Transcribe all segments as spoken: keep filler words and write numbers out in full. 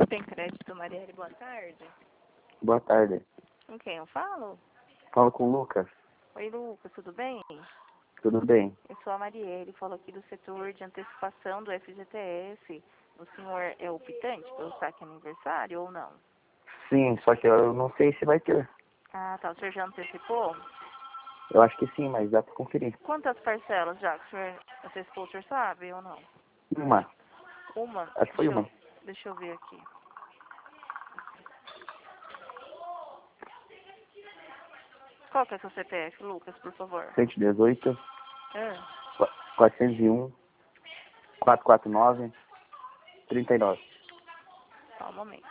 Tem crédito, Marielle, boa tarde. Boa tarde. Com quem eu falo? Falo com o Lucas. Oi, Lucas, tudo bem? Tudo bem? Eu sou a Marielle, falo aqui do setor de antecipação do F G T S. O senhor é optante pelo saque aniversário ou não? Sim, só que eu não sei se vai ter. Ah, tá. O senhor já antecipou? Eu acho que sim, mas dá pra conferir. Quantas parcelas já que o senhor antecipou, o senhor sabe ou não? Uma. Uma? Acho que foi Deixa uma. eu, deixa eu ver aqui. Qual que é seu C P F, Lucas, por favor? cento e dezoito, Ah, quatrocentos e um, quatrocentos e quarenta e nove, trinta e nove. só um momento.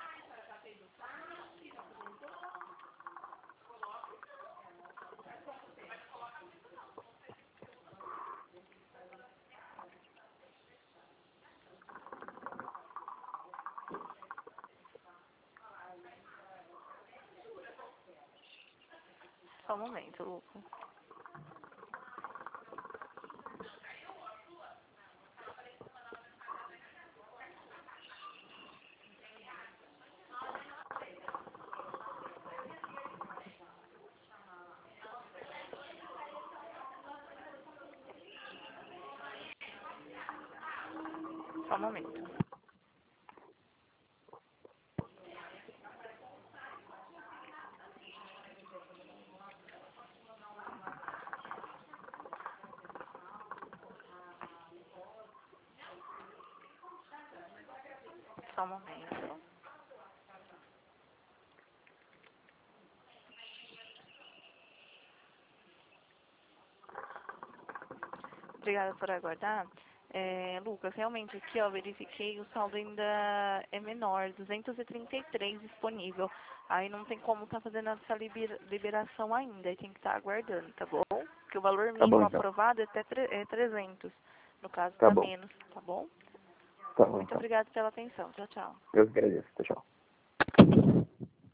Só um momento, Lucas. Só um momento. Só um momento. Obrigada por aguardar. É, Lucas, realmente aqui, ó, verifiquei, o saldo ainda é menor, duzentos e trinta e três disponível. Aí não tem como estar fazendo essa liber- liberação ainda, aí tem que estar aguardando, tá bom? Porque o valor Tá bom, mínimo então. aprovado é até tre- é trezentos, no caso Tá está bom. menos, tá bom? Tá bom, Muito então. obrigada pela atenção. Tchau, tchau. Eu que agradeço. Tchau.